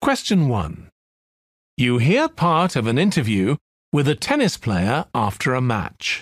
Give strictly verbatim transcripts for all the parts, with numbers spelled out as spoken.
Question one. You hear part of an interview with a tennis player after a match.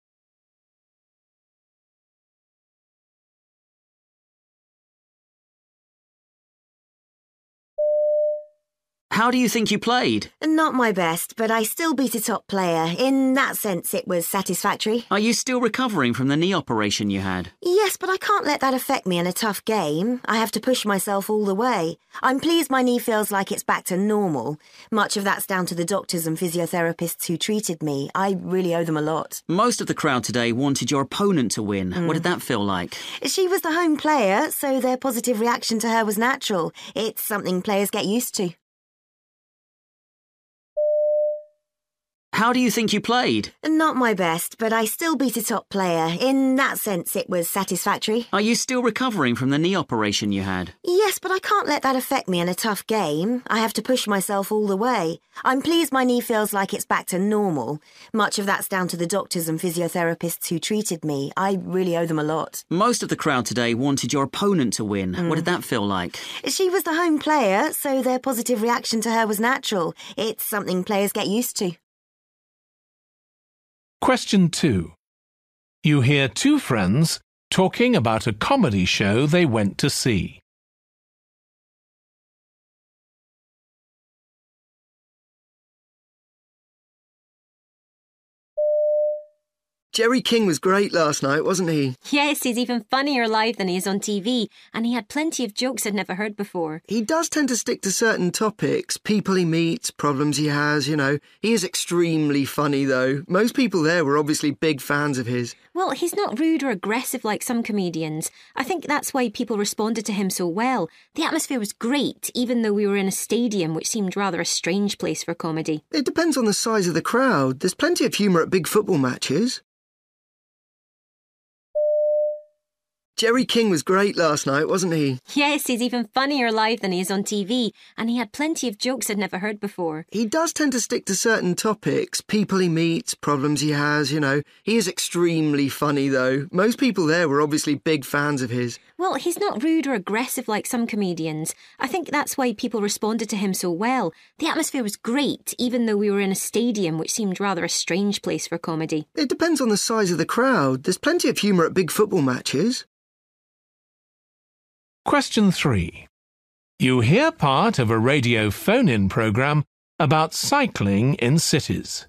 How do you think you played? Not my best, but I still beat a top player. In that sense, it was satisfactory. Are you still recovering from the knee operation you had? Yes, but I can't let that affect me in a tough game. I have to push myself all the way. I'm pleased my knee feels like it's back to normal. Much of that's down to the doctors and physiotherapists who treated me. I really owe them a lot. Most of the crowd today wanted your opponent to win. Mm. What did that feel like? She was the home player, so their positive reaction to her was natural. It's something players get used to. How do you think you played? Not my best, but I still beat a top player. In that sense, it was satisfactory. Are you still recovering from the knee operation you had? Yes, but I can't let that affect me in a tough game. I have to push myself all the way. I'm pleased my knee feels like it's back to normal. Much of that's down to the doctors and physiotherapists who treated me. I really owe them a lot. Most of the crowd today wanted your opponent to win. Mm. What did that feel like? She was the home player, so their positive reaction to her was natural. It's something players get used to. Question two. You hear two friends talking about a comedy show they went to see. Jerry King was great last night, wasn't he? Yes, he's even funnier live than he is on T V, and he had plenty of jokes I'd never heard before. He does tend to stick to certain topics, people he meets, problems he has, you know. He is extremely funny, though. Most people there were obviously big fans of his. Well, he's not rude or aggressive like some comedians. I think that's why people responded to him so well. The atmosphere was great, even though we were in a stadium, which seemed rather a strange place for comedy. It depends on the size of the crowd. There's plenty of humour at big football matches. Jerry King was great last night, wasn't he? Yes, he's even funnier live than he is on T V, and he had plenty of jokes I'd never heard before. He does tend to stick to certain topics, people he meets, problems he has, you know. He is extremely funny, though. Most people there were obviously big fans of his. Well, he's not rude or aggressive like some comedians. I think that's why people responded to him so well. The atmosphere was great, even though we were in a stadium, which seemed rather a strange place for comedy. It depends on the size of the crowd. There's plenty of humour at big football matches. Question three. You hear part of a radio phone-in programme about cycling in cities.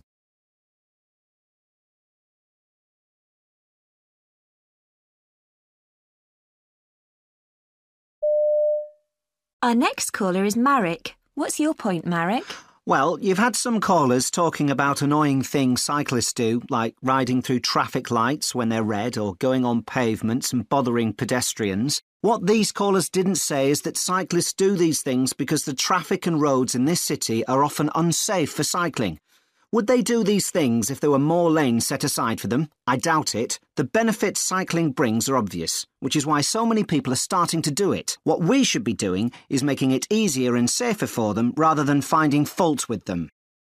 Our next caller is Marek. What's your point, Marek? Well, you've had some callers talking about annoying things cyclists do, like riding through traffic lights when they're red or going on pavements and bothering pedestrians. What these callers didn't say is that cyclists do these things because the traffic and roads in this city are often unsafe for cycling. Would they do these things if there were more lanes set aside for them? I doubt it. The benefits cycling brings are obvious, which is why so many people are starting to do it. What we should be doing is making it easier and safer for them rather than finding fault with them.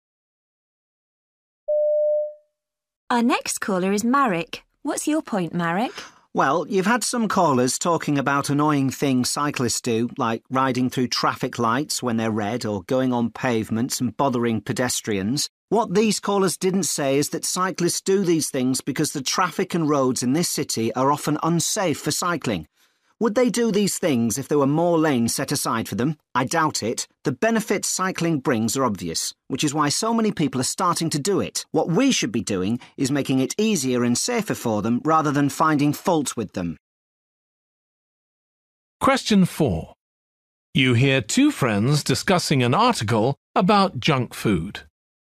Our next caller is Marek. What's your point, Marek? Well, you've had some callers talking about annoying things cyclists do, like riding through traffic lights when they're red or going on pavements and bothering pedestrians. What these callers didn't say is that cyclists do these things because the traffic and roads in this city are often unsafe for cycling. Would they do these things if there were more lanes set aside for them? I doubt it. The benefits cycling brings are obvious, which is why so many people are starting to do it. What we should be doing is making it easier and safer for them rather than finding fault with them. Question four. You hear two friends discussing an article about junk food.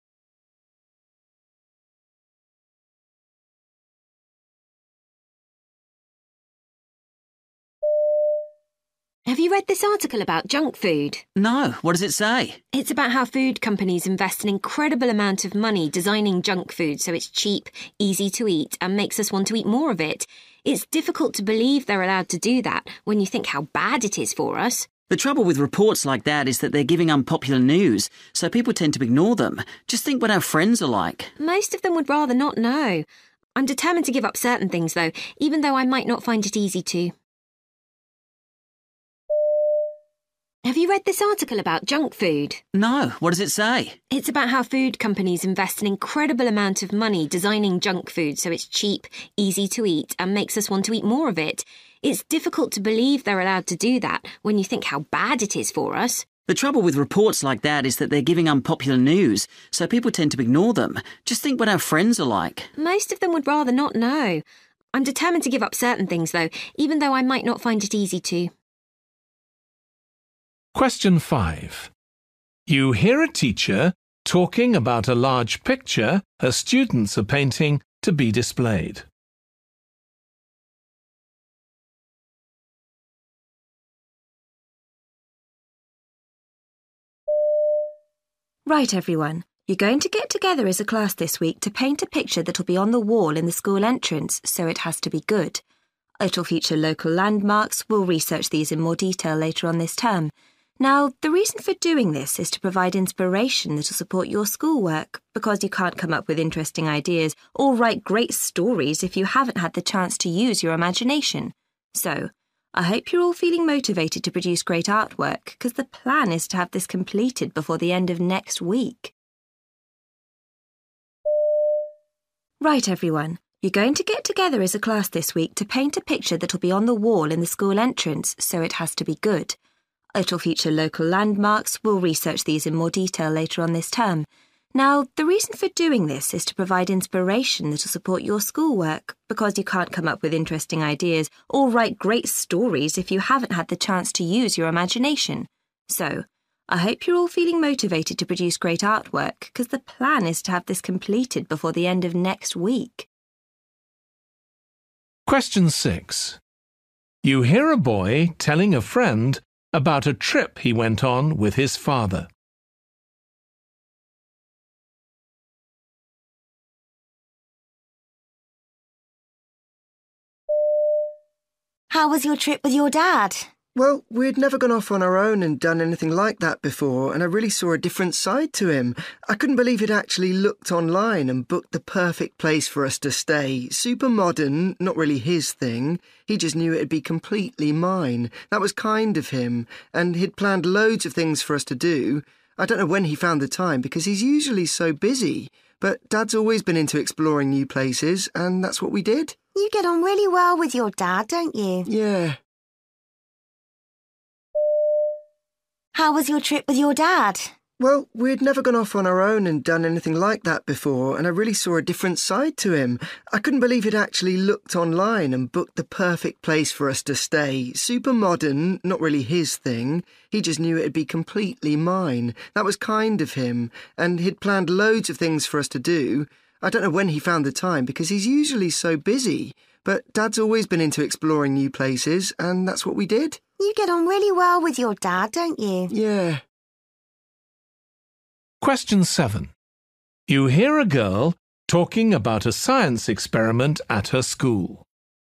Have you read this article about junk food? No, what does it say? It's about how food companies invest an incredible amount of money designing junk food so it's cheap, easy to eat, and makes us want to eat more of it. It's difficult to believe they're allowed to do that when you think how bad it is for us. The trouble with reports like that is that they're giving unpopular news, so people tend to ignore them. Just think what our friends are like. Most of them would rather not know. I'm determined to give up certain things, though, even though I might not find it easy to. Have Have you read this article about junk food? No, what does it say? It's about how food companies invest an incredible amount of money designing junk food so it's cheap, easy to eat, and makes us want to eat more of it. It's difficult to believe they're allowed to do that when you think how bad it is for us. The trouble with reports like that is that they're giving unpopular news, so people tend to ignore them. Just think what our friends are like. Most of them would rather not know. I'm determined to give up certain things, though, even though I might not find it easy to. Question five. You hear a teacher talking about a large picture her students are painting to be displayed. Right, everyone. You're going to get together as a class this week to paint a picture that'll be on the wall in the school entrance, so it has to be good. It'll feature local landmarks. We'll research these in more detail later on this term. Now, the reason for doing this is to provide inspiration that'll support your schoolwork, because you can't come up with interesting ideas or write great stories if you haven't had the chance to use your imagination. So, I hope you're all feeling motivated to produce great artwork, because the plan is to have this completed before the end of next week. Right, everyone. You're going to get together as a class this week to paint a picture that'll be on the wall in the school entrance, so it has to be good. It'll feature local landmarks. We'll research these in more detail later on this term. Now, the reason for doing this is to provide inspiration that'll support your schoolwork, because you can't come up with interesting ideas or write great stories if you haven't had the chance to use your imagination. So, I hope you're all feeling motivated to produce great artwork, because the plan is to have this completed before the end of next week. Question six. You hear a boy telling a friend about a trip he went on with his father. How was your trip with your dad? Well, we'd never gone off on our own and done anything like that before, and I really saw a different side to him. I couldn't believe he'd actually looked online and booked the perfect place for us to stay. Super modern, not really his thing. He just knew it'd be completely mine. That was kind of him, and he'd planned loads of things for us to do. I don't know when he found the time, because he's usually so busy. But Dad's always been into exploring new places, and that's what we did. You get on really well with your dad, don't you? Yeah. How was your trip with your dad? Well, we'd never gone off on our own and done anything like that before, and I really saw a different side to him. I couldn't believe he'd actually looked online and booked the perfect place for us to stay. Super modern, not really his thing. He just knew it'd be completely mine. That was kind of him, and he'd planned loads of things for us to do. I don't know when he found the time, because he's usually so busy. But Dad's always been into exploring new places, and that's what we did. You get on really well with your dad, don't you? Yeah. Question seven. You hear a girl talking about a science experiment at her school.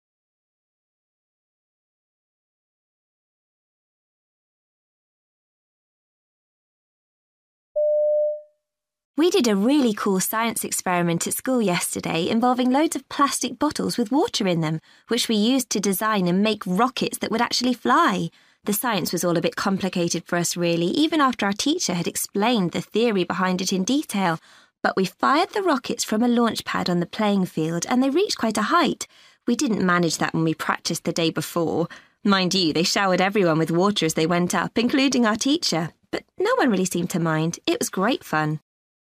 We did a really cool science experiment at school yesterday involving loads of plastic bottles with water in them, which we used to design and make rockets that would actually fly. The science was all a bit complicated for us, really, even after our teacher had explained the theory behind it in detail. But we fired the rockets from a launch pad on the playing field, and they reached quite a height. We didn't manage that when we practiced the day before. Mind you, they showered everyone with water as they went up, including our teacher. But no one really seemed to mind. It was great fun.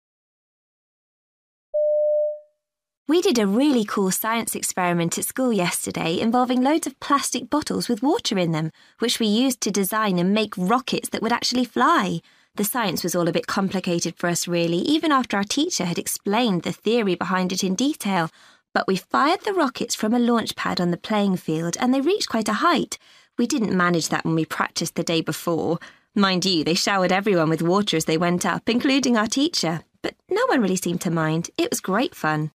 We did a really cool science experiment at school yesterday involving loads of plastic bottles with water in them, which we used to design and make rockets that would actually fly. The science was all a bit complicated for us, really, even after our teacher had explained the theory behind it in detail. But we fired the rockets from a launch pad on the playing field, and they reached quite a height. We didn't manage that when we practiced the day before. Mind you, they showered everyone with water as they went up, including our teacher. But no one really seemed to mind. It was great fun.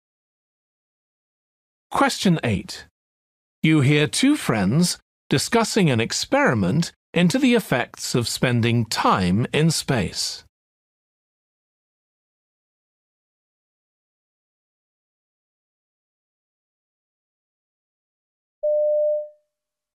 Question eight. You hear two friends discussing an experiment into the effects of spending time in space.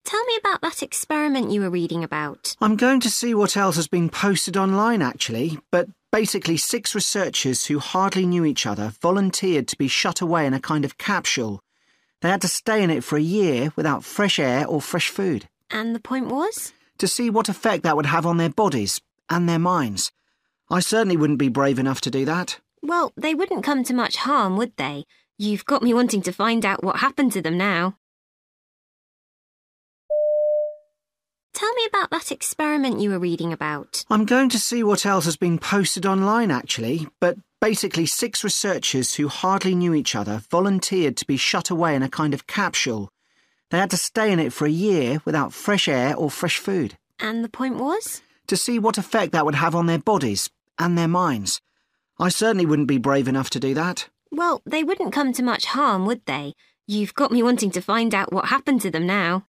Tell me about that experiment you were reading about. I'm going to see what else has been posted online, actually, but basically six researchers who hardly knew each other volunteered to be shut away in a kind of capsule. They had to stay in it for a year without fresh air or fresh food. And the point was? To see what effect that would have on their bodies and their minds. I certainly wouldn't be brave enough to do that. Well, they wouldn't come to much harm, would they? You've got me wanting to find out what happened to them now. Tell me about that experiment you were reading about. I'm going to see what else has been posted online, actually, but basically six researchers who hardly knew each other volunteered to be shut away in a kind of capsule. They had to stay in it for a year without fresh air or fresh food. And the point was? To see what effect that would have on their bodies and their minds. I certainly wouldn't be brave enough to do that. Well, they wouldn't come to much harm, would they? You've got me wanting to find out what happened to them now.